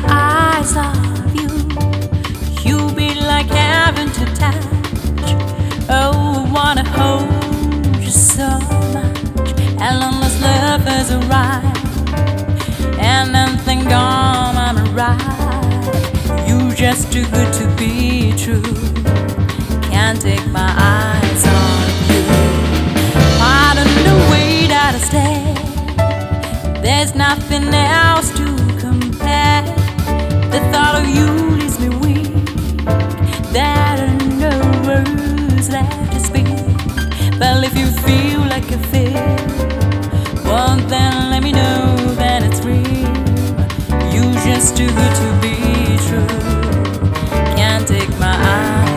eyes of you, you be like heaven to touch. Oh, wanna hold you so much. And endless love is right, and then think I'm right. You just too good to be true. Can't take my eyes on you. Pardon the way that I stay. There's nothing else to compare. The thought of you leaves me weak. There are no words left to speak. But if you feel like I feel, well then let me know that it's real. You just too good to be true. Can't take my eyes